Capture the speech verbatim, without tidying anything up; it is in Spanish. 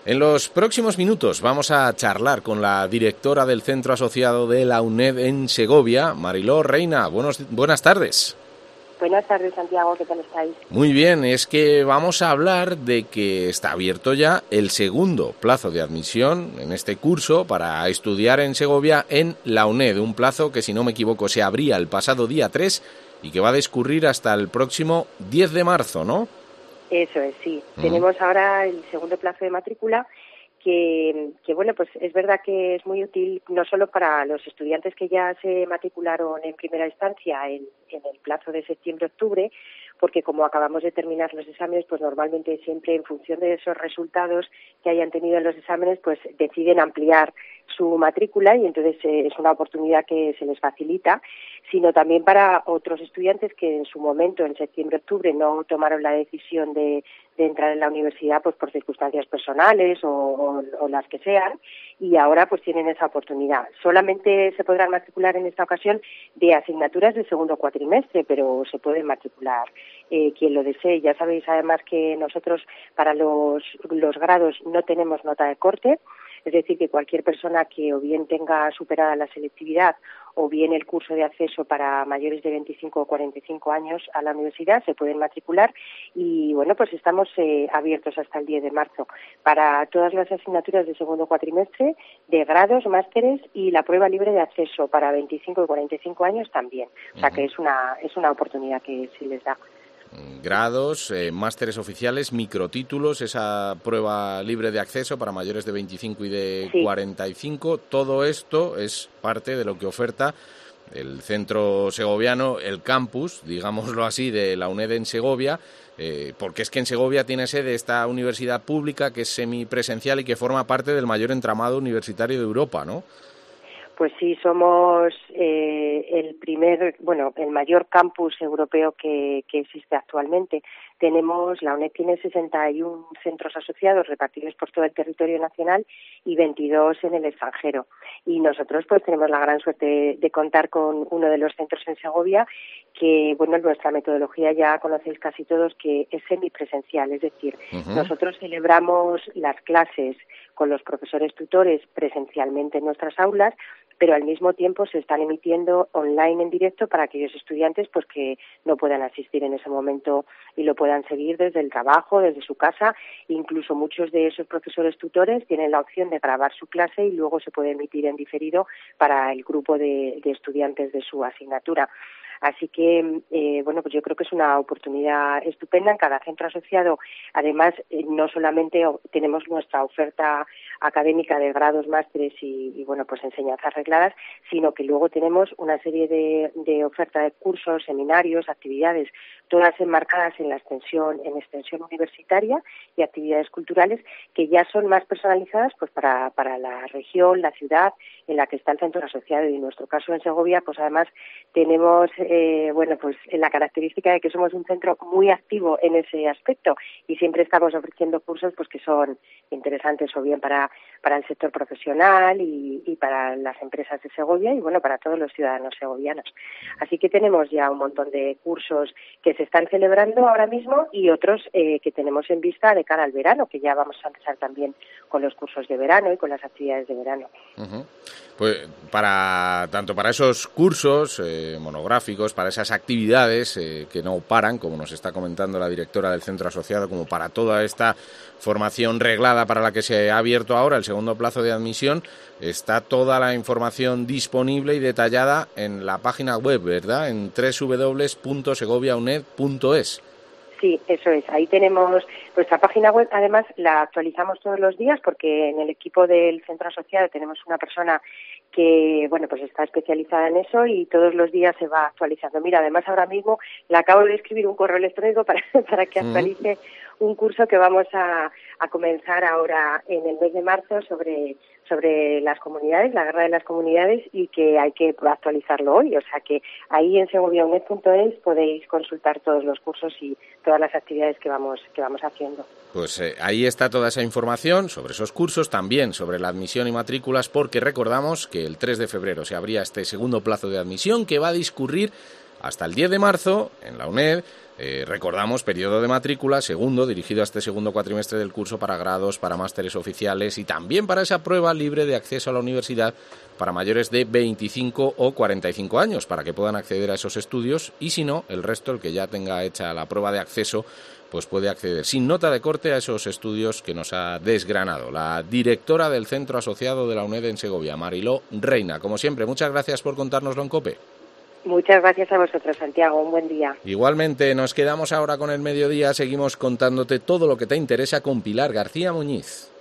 En los próximos minutos vamos a charlar con la directora del Centro Asociado de la UNED en Segovia, Mariló Reina. Buenos, buenas tardes. Buenas tardes, Santiago, ¿qué tal estáis? Muy bien, es que vamos a hablar de que está abierto ya el segundo plazo de admisión en este curso para estudiar en Segovia en la UNED, un plazo que, si no me equivoco, se abría el pasado día tres y que va a discurrir hasta el próximo diez de marzo, ¿no? Eso es, sí. Uh-huh. Tenemos ahora el segundo plazo de matrícula que, que, bueno, pues es verdad que es muy útil no solo para los estudiantes que ya se matricularon en primera instancia en, en el plazo de septiembre-octubre, porque como acabamos de terminar los exámenes, pues normalmente siempre en función de esos resultados que hayan tenido en los exámenes, pues deciden ampliar su matrícula y entonces eh, es una oportunidad que se les facilita, sino también para otros estudiantes que en su momento, en septiembre-octubre, no tomaron la decisión de, de entrar en la universidad pues por circunstancias personales o, o, o las que sean, y ahora pues tienen esa oportunidad. Solamente se podrán matricular en esta ocasión de asignaturas de segundo cuatrimestre, pero se pueden matricular eh, quien lo desee. Ya sabéis además que nosotros para los, los grados no tenemos nota de corte, es decir, que cualquier persona que o bien tenga superada la selectividad o bien el curso de acceso para mayores de veinticinco o cuarenta y cinco años a la universidad se pueden matricular y, bueno, pues estamos eh, abiertos hasta el diez de marzo para todas las asignaturas de segundo cuatrimestre, de grados, másteres y la prueba libre de acceso para veinticinco y cuarenta y cinco años también. O sea, que es una, es una oportunidad que se les da. Grados, eh, másteres oficiales, microtítulos, esa prueba libre de acceso para mayores de veinticinco y de sí. cuarenta y cinco, todo esto es parte de lo que oferta el centro segoviano, el campus, digámoslo así, de la UNED en Segovia, eh, porque es que en Segovia tiene sede esta universidad pública que es semipresencial y que forma parte del mayor entramado universitario de Europa, ¿no? Pues sí, somos eh, el primer, bueno, el mayor campus europeo que, que existe actualmente. Tenemos, la UNED tiene sesenta y uno centros asociados repartidos por todo el territorio nacional y veintidós en el extranjero. Y nosotros pues tenemos la gran suerte de, de contar con uno de los centros en Segovia que, bueno, nuestra metodología ya conocéis casi todos que es semipresencial, es decir, uh-huh. nosotros celebramos las clases con los profesores tutores presencialmente en nuestras aulas, pero al mismo tiempo se están emitiendo online en directo para aquellos estudiantes pues que no puedan asistir en ese momento y lo puedan seguir desde el trabajo, desde su casa. Incluso muchos de esos profesores tutores tienen la opción de grabar su clase y luego se puede emitir en diferido para el grupo de, de estudiantes de su asignatura. Así que, eh, bueno, pues yo creo que es una oportunidad estupenda en cada centro asociado. Además, eh, no solamente tenemos nuestra oferta académica de grados, másteres y, y, bueno, pues enseñanzas regladas, sino que luego tenemos una serie de, de oferta de cursos, seminarios, actividades, todas enmarcadas en la extensión, en extensión universitaria y actividades culturales que ya son más personalizadas pues para, para la región, la ciudad en la que está el centro asociado. Y en nuestro caso en Segovia, pues además tenemos Eh, bueno, pues la característica de que somos un centro muy activo en ese aspecto y siempre estamos ofreciendo cursos pues que son interesantes o bien para, para el sector profesional y, y para las empresas de Segovia y, bueno, para todos los ciudadanos segovianos. Así que tenemos ya un montón de cursos que se están celebrando ahora mismo y otros eh, que tenemos en vista de cara al verano, que ya vamos a empezar también con los cursos de verano y con las actividades de verano. Uh-huh. Pues para tanto para esos cursos eh, monográficos, para esas actividades eh, que no paran, como nos está comentando la directora del centro asociado, como para toda esta formación reglada para la que se ha abierto ahora el segundo plazo de admisión, está toda la información disponible y detallada en la página web, ¿verdad? En doble u doble u doble u punto segovia uned punto es. Sí, eso es. Ahí tenemos nuestra página web. Además, la actualizamos todos los días porque en el equipo del centro asociado tenemos una persona que, bueno, pues está especializada en eso y todos los días se va actualizando. Mira, además ahora mismo le acabo de escribir un correo electrónico para, para que actualice uh-huh. un curso que vamos a, a comenzar ahora en el mes de marzo sobre sobre las comunidades, la guerra de las comunidades, y que hay que actualizarlo hoy. O sea que ahí en segovia uned punto es podéis consultar todos los cursos y todas las actividades que vamos que vamos haciendo. Pues eh, ahí está toda esa información sobre esos cursos, también sobre la admisión y matrículas, porque recordamos que el tres de febrero se abría este segundo plazo de admisión que va a discurrir hasta el diez de marzo en la UNED, Eh, recordamos, periodo de matrícula, segundo, dirigido a este segundo cuatrimestre del curso para grados, para másteres oficiales y también para esa prueba libre de acceso a la universidad para mayores de veinticinco o cuarenta y cinco años, para que puedan acceder a esos estudios y si no, el resto, el que ya tenga hecha la prueba de acceso, pues puede acceder sin nota de corte a esos estudios que nos ha desgranado la directora del Centro Asociado de la UNED en Segovia, Mariló Reina. Como siempre, muchas gracias por contárnoslo en COPE. Muchas gracias a vosotros, Santiago. Un buen día. Igualmente, nos quedamos ahora con el mediodía. Seguimos contándote todo lo que te interesa con Pilar García Muñiz.